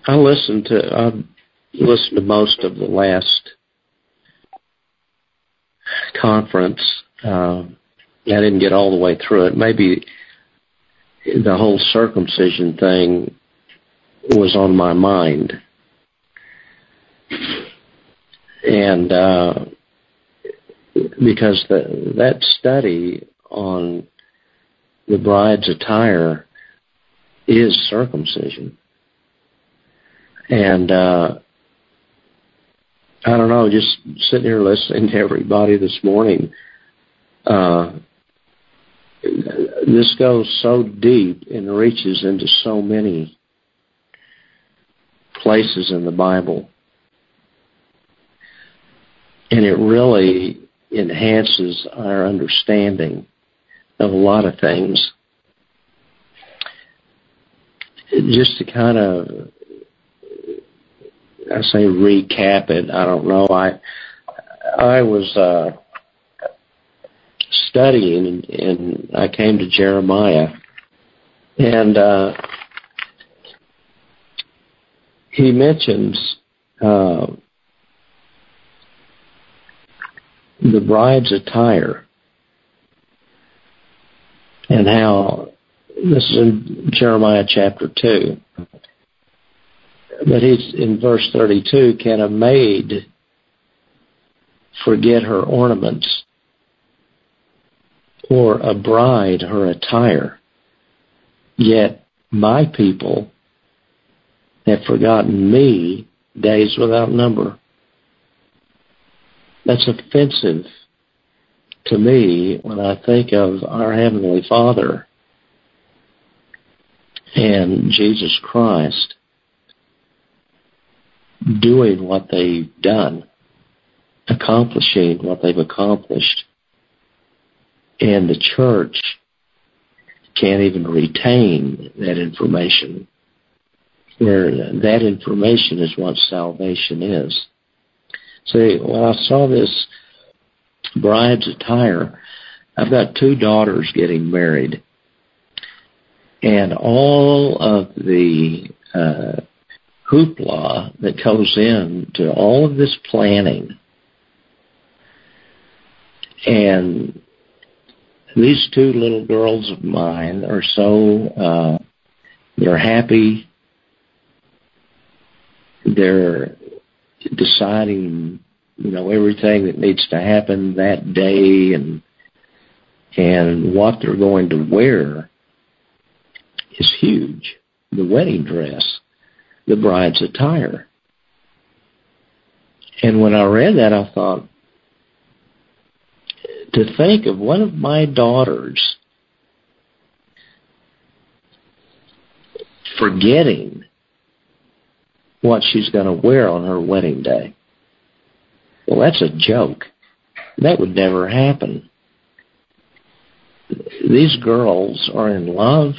I listened to most of the last conference. I didn't get all the way through it. Maybe the whole circumcision thing was on my mind. And because that study on the bride's attire is circumcision. And I don't know, just sitting here listening to everybody this morning, this goes so deep and reaches into so many places in the Bible. And it really enhances our understanding of a lot of things. Just to kind of, I say recap it, I don't know. I was studying and I came to Jeremiah, and he mentions the bride's attire, and how, this is in Jeremiah chapter 2, but he's in verse 32, can a maid forget her ornaments, or a bride her attire? Yet my people have forgotten me days without number. That's offensive to me when I think of our Heavenly Father and Jesus Christ doing what they've done, accomplishing what they've accomplished, and the church can't even retain that information, where that information is what salvation is. See, when I saw this bride's attire, I've got 2 daughters getting married, and all of the hoopla that goes into all of this planning. And these 2 little girls of mine are so, they're happy. They're deciding, everything that needs to happen that day, and what they're going to wear is huge. The wedding dress, the bride's attire. And when I read that, I thought, to think of one of my daughters forgetting what she's going to wear on her wedding day. Well, that's a joke. That would never happen. These girls are in love.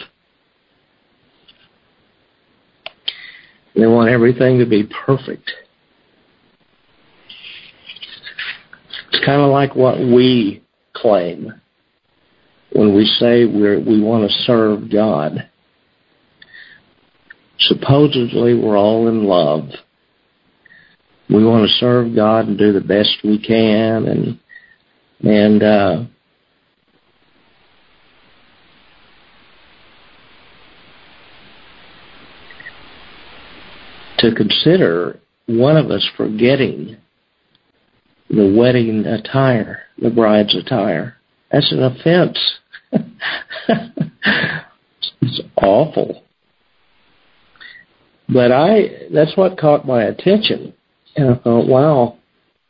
They want everything to be perfect. It's kind of like what we claim when we say we want to serve God. Supposedly we're all in love. We want to serve God and do the best we can, and to consider one of us forgetting the wedding attire, the bride's attire, that's an offense. It's awful. But that's what caught my attention. And I thought, wow,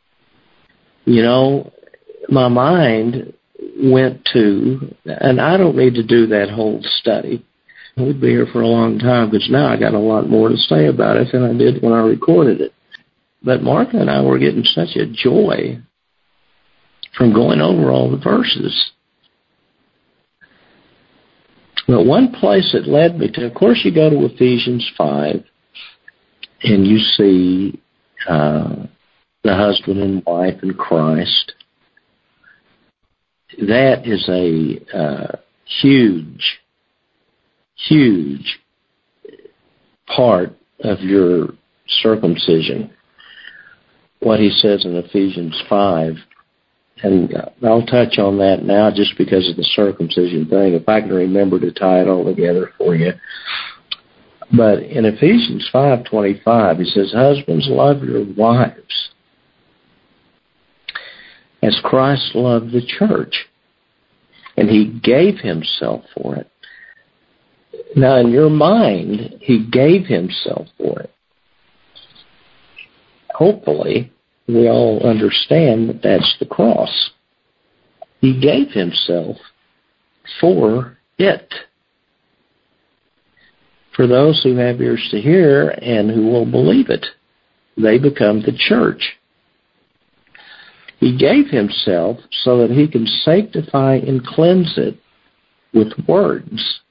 my mind went to, and I don't need to do that whole study. We'd be here for a long time, because now I got a lot more to say about it than I did when I recorded it. But Martha and I were getting such a joy from going over all the verses. But one place it led me to, of course, you go to Ephesians 5, and you see the husband and wife in Christ. That is a huge part of your circumcision. What he says in Ephesians 5. And I'll touch on that now just because of the circumcision thing, if I can remember to tie it all together for you. But in Ephesians 5:25, he says, husbands, love your wives as Christ loved the church, and he gave himself for it. Now, in your mind, he gave himself for it. Hopefully, we all understand that that's the cross. He gave himself for it. For those who have ears to hear and who will believe it, they become the church. He gave himself so that he can sanctify and cleanse it with words.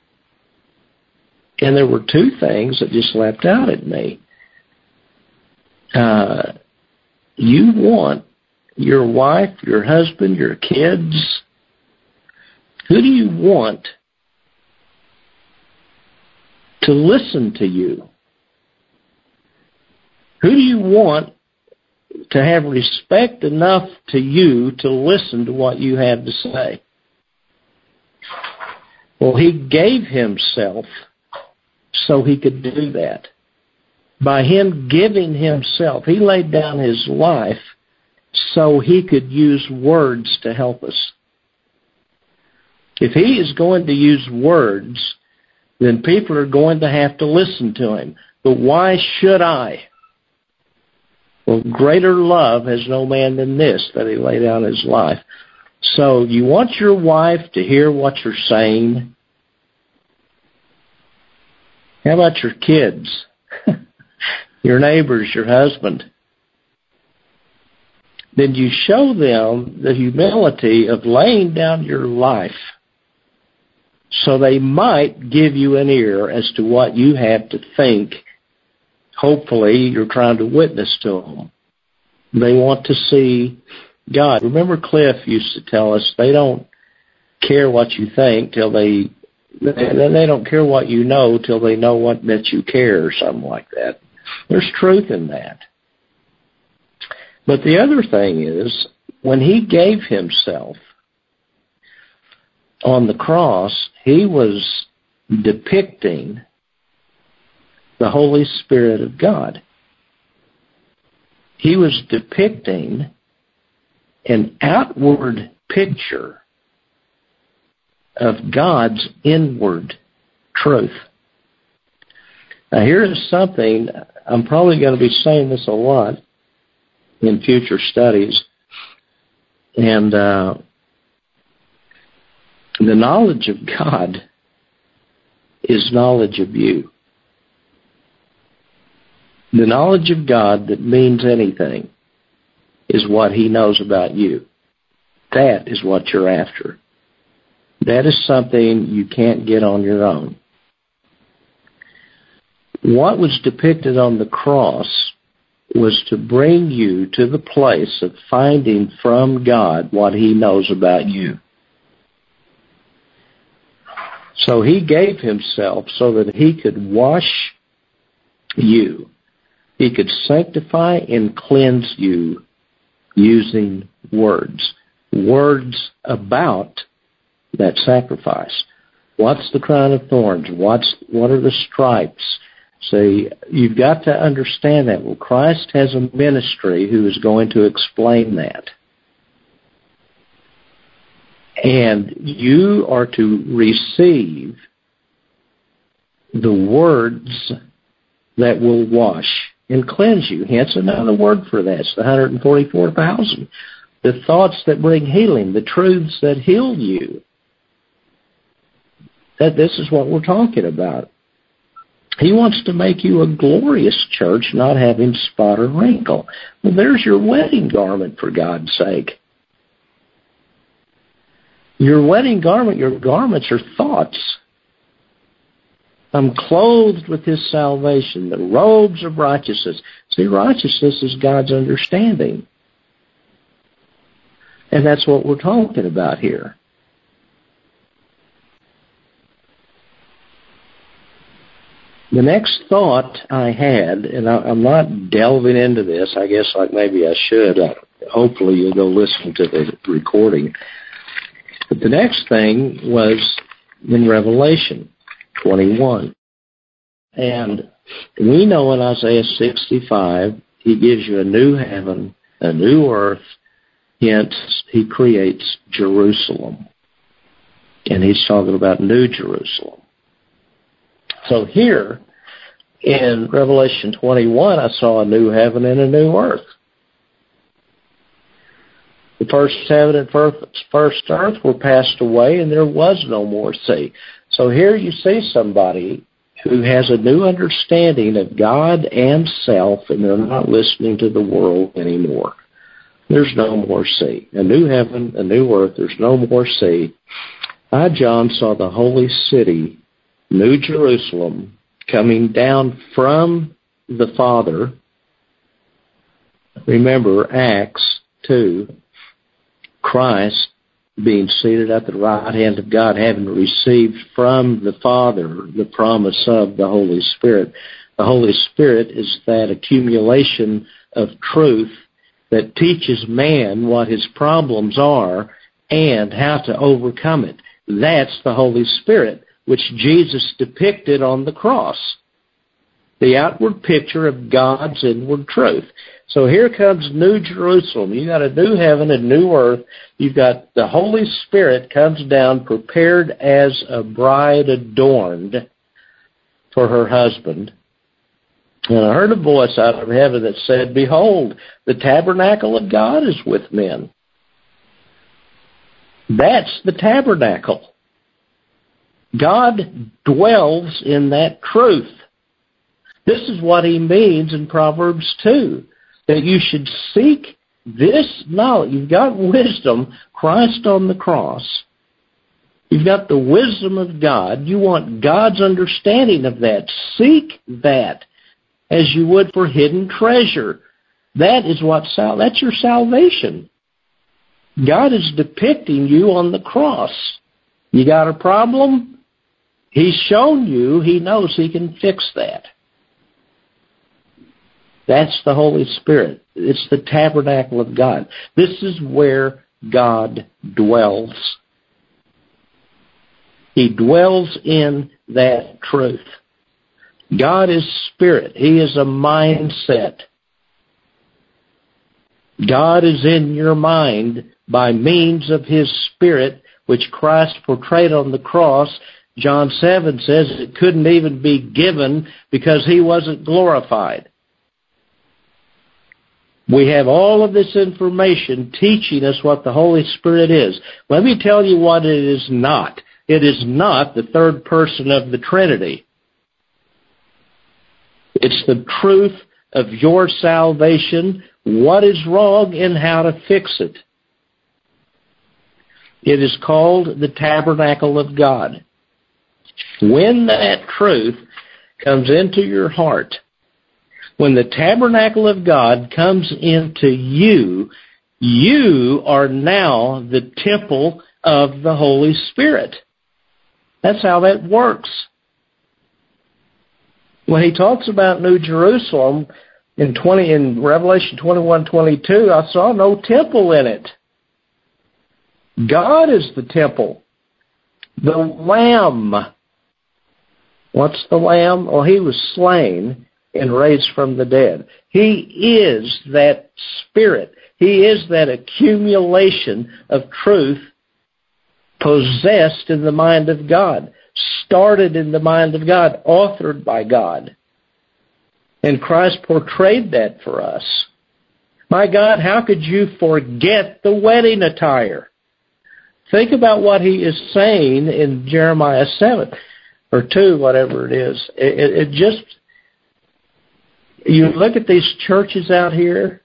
And there were two things that just leapt out at me. You want your wife, your husband, your kids. Who do you want to listen to you? Who do you want to have respect enough to you to listen to what you have to say? Well, he gave himself so he could do that. By him giving himself, he laid down his life so he could use words to help us. If he is going to use words, then people are going to have to listen to him. But why should I? Well, greater love has no man than this, that he lay down his life. So you want your wife to hear what you're saying? How about your kids? Your neighbors, your husband? Then you show them the humility of laying down your life so they might give you an ear as to what you have to think. Hopefully, you're trying to witness to them. They want to see God. Remember Cliff used to tell us they don't care what you think till they don't care what you know till they know what that you care, or something like that. There's truth in that. But the other thing is, when he gave himself on the cross, he was depicting the Holy Spirit of God. He was depicting an outward picture of God's inward truth. Now, here is something, I'm probably going to be saying this a lot in future studies, and the knowledge of God is knowledge of you. The knowledge of God that means anything is what he knows about you. That is what you're after. That is something you can't get on your own. What was depicted on the cross was to bring you to the place of finding from God what he knows about you. So he gave himself so that he could wash you. He could sanctify and cleanse you using words. Words about that sacrifice. What's the crown of thorns? What are the stripes? See, you've got to understand that. Well, Christ has a ministry who is going to explain that. And you are to receive the words that will wash and cleanse you. Hence another word for that. It's the 144,000. The thoughts that bring healing, the truths that heal you. This is what we're talking about. He wants to make you a glorious church, not having spot or wrinkle. Well, there's your wedding garment, for God's sake. Your wedding garment, your garments are thoughts. I'm clothed with his salvation, the robes of righteousness. See, righteousness is God's understanding. And that's what we're talking about here. The next thought I had, and I'm not delving into this, I guess like maybe I should. Hopefully you'll go listen to the recording. But the next thing was in Revelation 21. And we know in Isaiah 65, he gives you a new heaven, a new earth, hence he creates Jerusalem. And he's talking about New Jerusalem. So here in Revelation 21, I saw a new heaven and a new earth. The first heaven and first earth were passed away, and there was no more sea. So here you see somebody who has a new understanding of God and self, and they're not listening to the world anymore. There's no more sea. A new heaven, a new earth, there's no more sea. I, John, saw the holy city, New Jerusalem, coming down from the Father. Remember Acts 2, Christ being seated at the right hand of God, having received from the Father the promise of the Holy Spirit. The Holy Spirit is that accumulation of truth that teaches man what his problems are and how to overcome it. That's the Holy Spirit, which Jesus depicted on the cross. The outward picture of God's inward truth. So here comes New Jerusalem. You got a new heaven and new earth. You've got the Holy Spirit comes down prepared as a bride adorned for her husband. And I heard a voice out of heaven that said, "Behold, the tabernacle of God is with men." That's the tabernacle. God dwells in that truth. This is what he means in Proverbs 2, that you should seek this knowledge. You've got wisdom, Christ on the cross. You've got the wisdom of God. You want God's understanding of that. Seek that as you would for hidden treasure. That is that's your salvation. God is depicting you on the cross. You got a problem? He's shown you. He knows he can fix that. That's the Holy Spirit. It's the tabernacle of God. This is where God dwells. He dwells in that truth. God is spirit. He is a mindset. God is in your mind by means of his Spirit, which Christ portrayed on the cross. John 7 says it couldn't even be given because he wasn't glorified. We have all of this information teaching us what the Holy Spirit is. Let me tell you what it is not. It is not the third person of the Trinity. It's the truth of your salvation, what is wrong, and how to fix it. It is called the tabernacle of God. When that truth comes into your heart, when the tabernacle of God comes into you, you are now the temple of the Holy Spirit. That's how that works. When he talks about New Jerusalem in Revelation 21:22, I saw no temple in it. God is the temple. The Lamb. What's the Lamb? Well, he was slain and raised from the dead. He is that Spirit. He is that accumulation of truth possessed in the mind of God, started in the mind of God, authored by God. And Christ portrayed that for us. My God, how could you forget the wedding attire? Think about what he is saying in Jeremiah 7 or 2, whatever it is. It just, you look at these churches out here,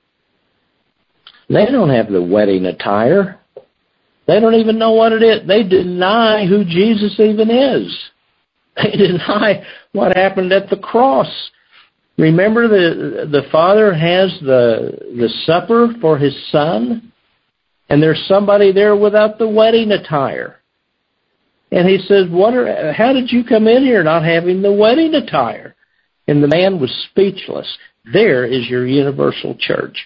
they don't have the wedding attire. They don't even know what it is. They deny who Jesus even is. They deny what happened at the cross. Remember the Father has the supper for his Son, and there's somebody there without the wedding attire. And he says, how did you come in here not having the wedding attire? And the man was speechless. There is your universal church.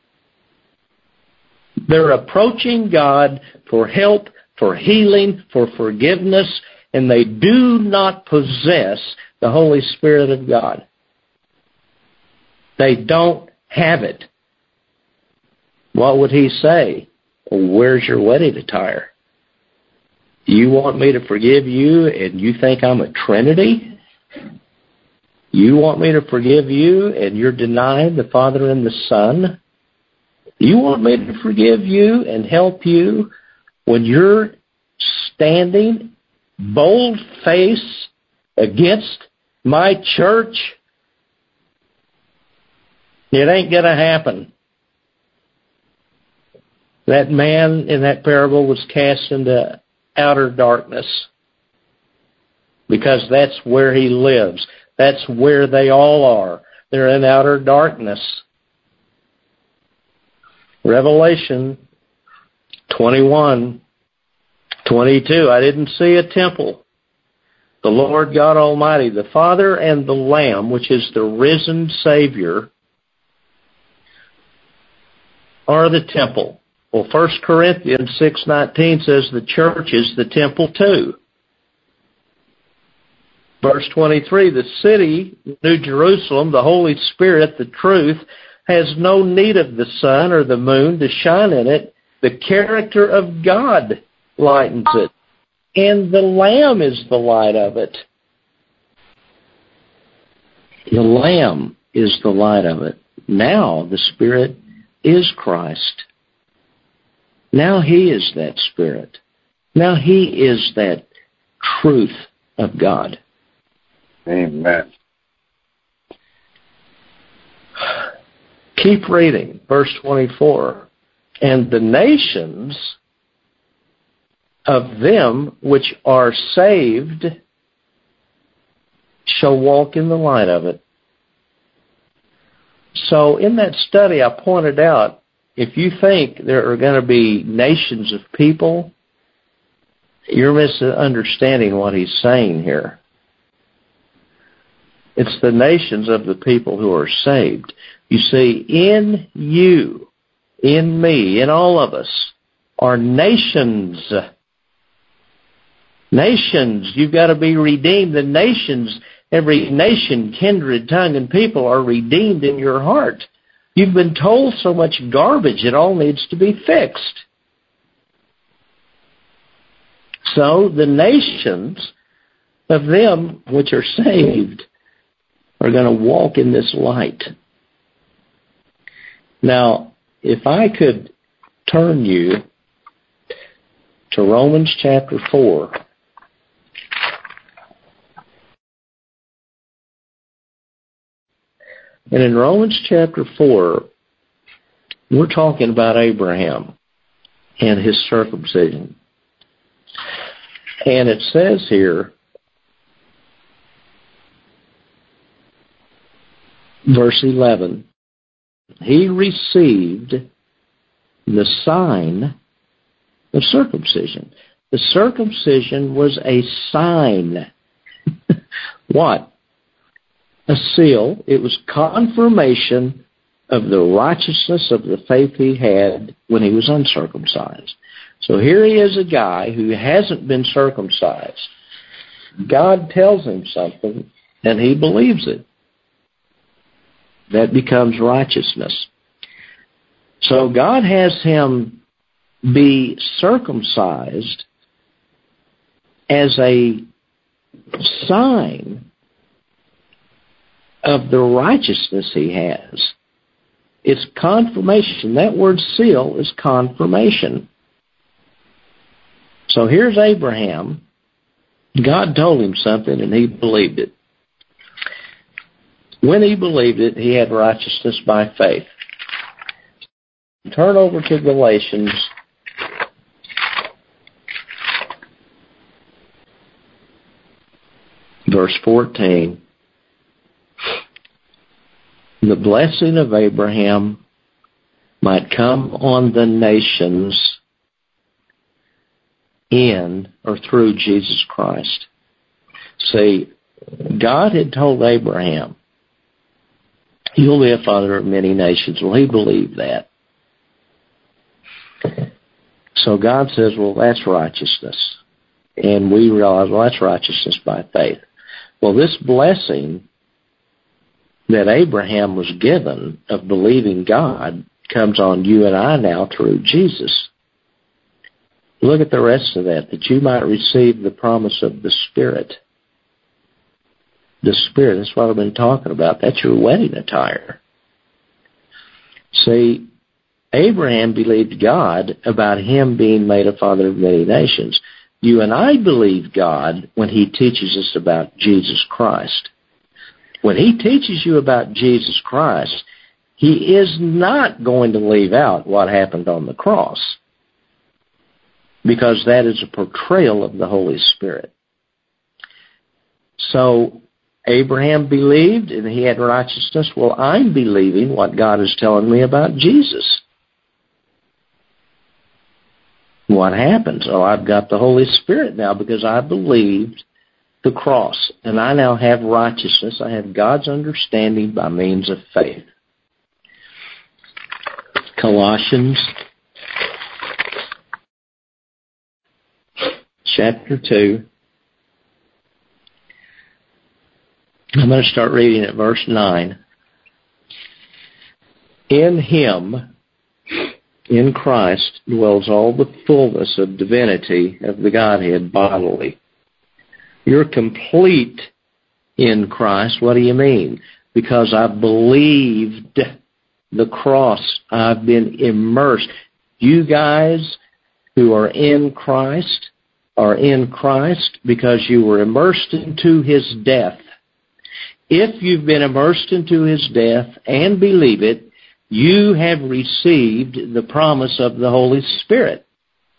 They're approaching God for help, for healing, for forgiveness, and they do not possess the Holy Spirit of God. They don't have it. What would he say? Well, where's your wedding attire? You want me to forgive you and you think I'm a Trinity? You want me to forgive you and you're denying the Father and the Son? You want me to forgive you and help you when you're standing bold-faced against my church? It ain't going to happen. That man in that parable was cast into outer darkness because that's where he lives. That's where they all are. They're in outer darkness. Revelation 21:22. I didn't see a temple. The Lord God Almighty, the Father and the Lamb, which is the risen Savior, are the temple. Well, 1 Corinthians 6:19 says the church is the temple too. Verse 23, the city, New Jerusalem, the Holy Spirit, the truth, has no need of the sun or the moon to shine in it. The character of God lightens it, and the Lamb is the light of it. The Lamb is the light of it. Now the Spirit is Christ. Now He is that Spirit. Now He is that truth of God. Amen. Keep reading, verse 24. And the nations of them which are saved shall walk in the light of it. So in that study I pointed out, if you think there are going to be nations of people, you're misunderstanding what he's saying here. It's the nations of the people who are saved. You see, in you, in me, in all of us, are nations. Nations. You've got to be redeemed. The nations, every nation, kindred, tongue, and people are redeemed in your heart. You've been told so much garbage, it all needs to be fixed. So the nations of them which are saved are going to walk in this light. Now, if I could turn you to Romans chapter 4. And in Romans chapter 4, we're talking about Abraham and his circumcision. And it says here, verse 11, he received the sign of circumcision. The circumcision was a sign. What? A seal. It was confirmation of the righteousness of the faith he had when he was uncircumcised. So here he is, a guy who hasn't been circumcised. God tells him something, and he believes it. That becomes righteousness. So God has him be circumcised as a sign of the righteousness he has. It's confirmation. That word seal is confirmation. So here's Abraham. God told him something and he believed it. When he believed it, he had righteousness by faith. Turn over to Galatians verse 14. The blessing of Abraham might come on the nations in or through Jesus Christ. See, God had told Abraham, you'll be a father of many nations. Well, he believed that. So God says, well, that's righteousness. And we realize, well, that's righteousness by faith. Well, this blessing that Abraham was given of believing God comes on you and I now through Jesus. Look at the rest of that you might receive the promise of the Spirit. The Spirit, that's what I've been talking about. That's your wedding attire. See, Abraham believed God about him being made a father of many nations. You and I believe God when he teaches us about Jesus Christ. When he teaches you about Jesus Christ, he is not going to leave out what happened on the cross, because that is a portrayal of the Holy Spirit. So Abraham believed and he had righteousness. Well, I'm believing what God is telling me about Jesus. What happens? Oh, I've got the Holy Spirit now because I believed the cross. And I now have righteousness. I have God's understanding by means of faith. Colossians chapter 2. I'm going to start reading at verse 9. In him, in Christ, dwells all the fullness of divinity of the Godhead bodily. You're complete in Christ. What do you mean? Because I believed the cross. I've been immersed. You guys who are in Christ because you were immersed into his death. If you've been immersed into his death and believe it, you have received the promise of the Holy Spirit.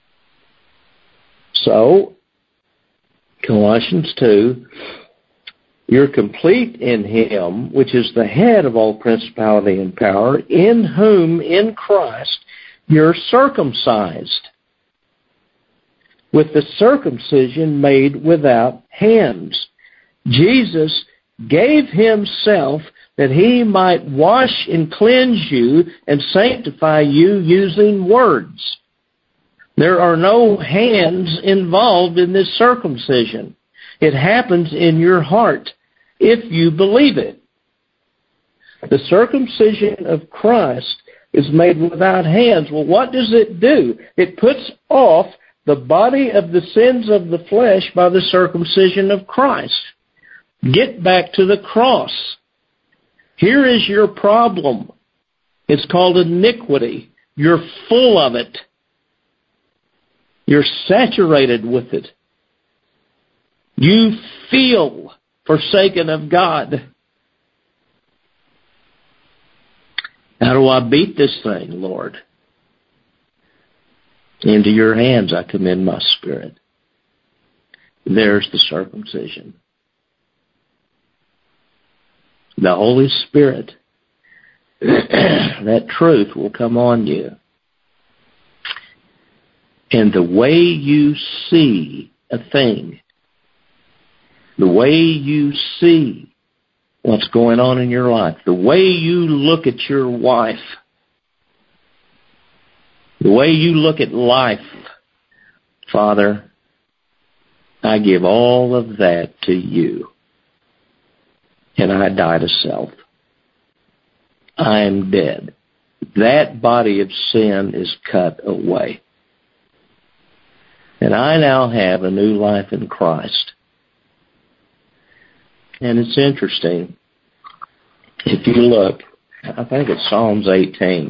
So, Colossians 2, you're complete in him, which is the head of all principality and power, in whom, in Christ, you're circumcised, with the circumcision made without hands. Jesus gave himself that he might wash and cleanse you and sanctify you using words. There are no hands involved in this circumcision. It happens in your heart if you believe it. The circumcision of Christ is made without hands. Well, what does it do? It puts off the body of the sins of the flesh by the circumcision of Christ. Get back to the cross. Here is your problem. It's called iniquity. You're full of it. You're saturated with it. You feel forsaken of God. How do I beat this thing, Lord? Into your hands I commend my spirit. There's the circumcision. The Holy Spirit, that truth will come on you. And the way you see a thing, the way you see what's going on in your life, the way you look at your wife, the way you look at life, Father, I give all of that to you. And I die to self. I am dead. That body of sin is cut away. And I now have a new life in Christ. And it's interesting. If you look, I think it's Psalms 18.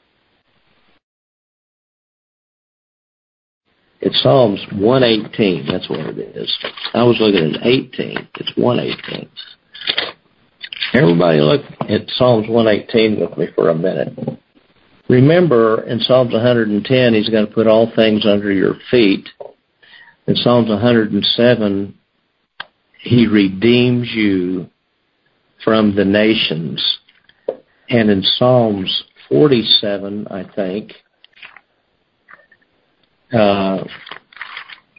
It's Psalms 118. That's what it is. I was looking at 18. It's 118. Everybody look at Psalms 118 with me for a minute. Remember, in Psalms 110, he's going to put all things under your feet. In Psalms 107, he redeems you from the nations. And in Psalms 47, I think,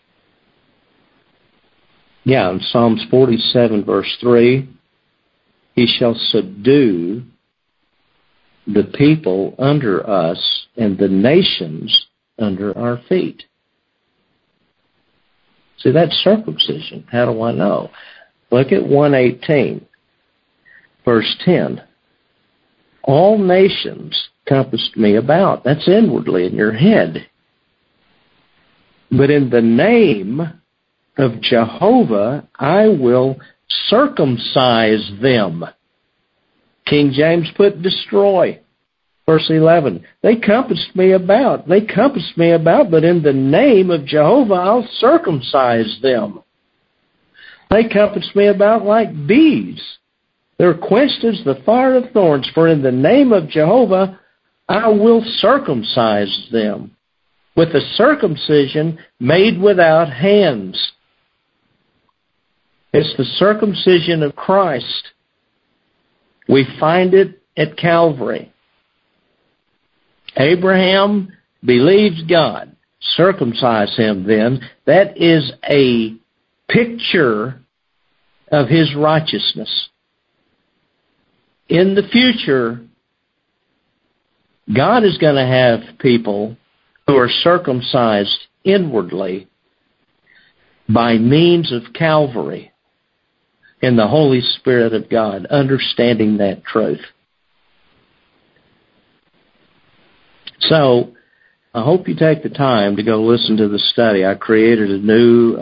Yeah, in Psalms 47, verse 3, he shall subdue the people under us and the nations under our feet. See, that's circumcision. How do I know? Look at 118, verse 10. All nations compassed me about. That's inwardly in your head. But in the name of Jehovah, I will circumcise them. King James put destroy. Verse 11, they compassed me about. They compassed me about, but in the name of Jehovah, I'll circumcise them. They compassed me about like bees. Their quest is the fire of thorns, for in the name of Jehovah, I will circumcise them with a circumcision made without hands. It's the circumcision of Christ. We find it at Calvary. Abraham believed God. Circumcise him then. That is a picture of his righteousness. In the future, God is going to have people who are circumcised inwardly by means of Calvary in the Holy Spirit of God, understanding that truth. So, I hope you take the time to go listen to the study. I created a new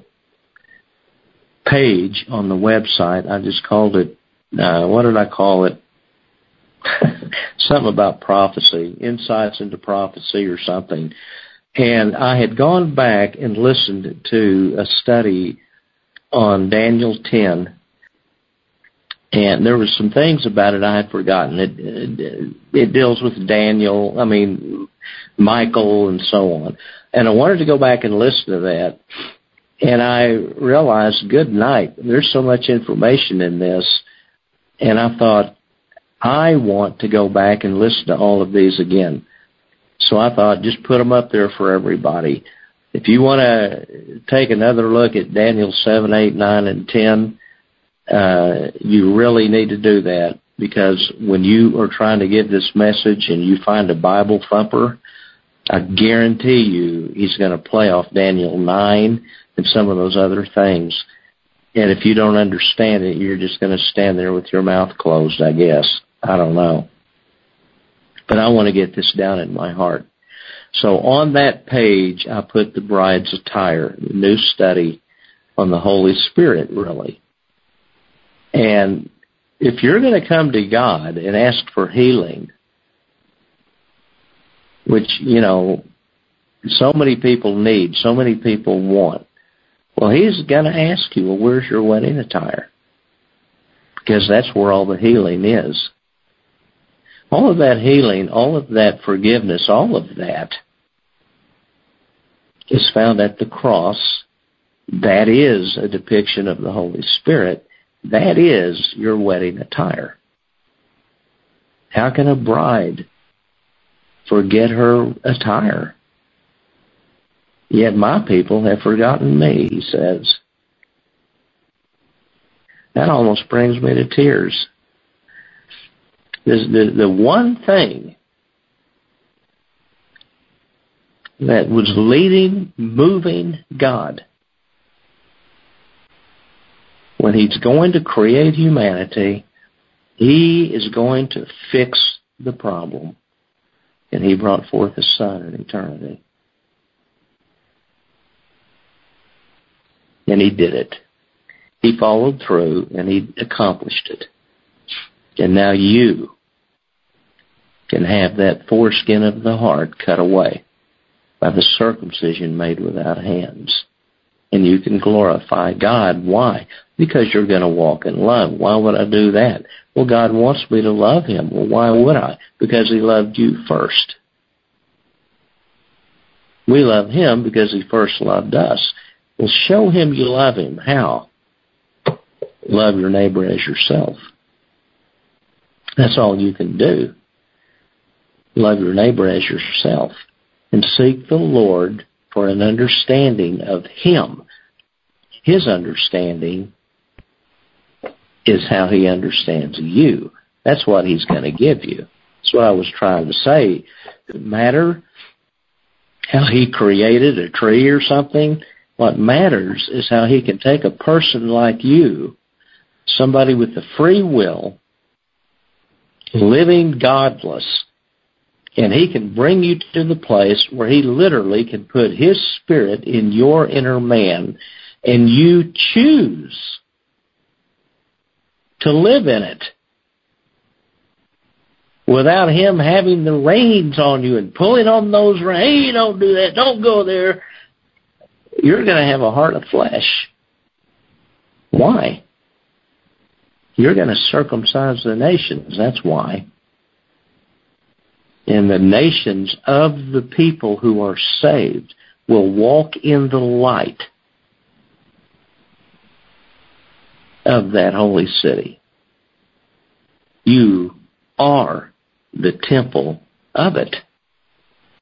page on the website. I just called it, what did I call it? Something about prophecy, insights into prophecy or something. And I had gone back and listened to a study on Daniel 10, and there were some things about it I had forgotten. It deals with Daniel, Michael, and so on. And I wanted to go back and listen to that, and I realized, good night, there's so much information in this, and I thought, I want to go back and listen to all of these again. So I thought, just put them up there for everybody. If you want to take another look at Daniel 7, 8, 9, and 10, you really need to do that, because when you are trying to give this message and you find a Bible thumper, I guarantee you he's going to play off Daniel 9 and some of those other things. And if you don't understand it, you're just going to stand there with your mouth closed, I guess. I don't know. But I want to get this down in my heart. So on that page, I put the bride's attire, the new study on the Holy Spirit, really. And if you're going to come to God and ask for healing, which, so many people need, so many people want, well, he's going to ask you, well, where's your wedding attire? Because that's where all the healing is. All of that healing, all of that forgiveness, all of that is found at the cross. That is a depiction of the Holy Spirit. That is your wedding attire. How can a bride forget her attire? Yet my people have forgotten me, he says. That almost brings me to tears. The one thing that was leading, moving God when he's going to create humanity, he is going to fix the problem. And he brought forth his Son in eternity. And he did it. He followed through and he accomplished it. And now you can have that foreskin of the heart cut away by the circumcision made without hands. And you can glorify God. Why? Because you're going to walk in love. Why would I do that? Well, God wants me to love him. Well, why would I? Because he loved you first. We love him because he first loved us. Well, show him you love him. How? Love your neighbor as yourself. That's all you can do. Love your neighbor as yourself. And seek the Lord for an understanding of him. His understanding is how he understands you. That's what he's going to give you. That's what I was trying to say. It doesn't matter how he created a tree or something. What matters is how he can take a person like you, somebody with the free will, living godless, and he can bring you to the place where he literally can put his spirit in your inner man, and you choose to live in it without him having the reins on you and pulling on those reins. Hey, don't do that. Don't go there. You're going to have a heart of flesh. Why? You're going to circumcise the nations. That's why. And the nations of the people who are saved will walk in the light of that holy city. You are the temple of it.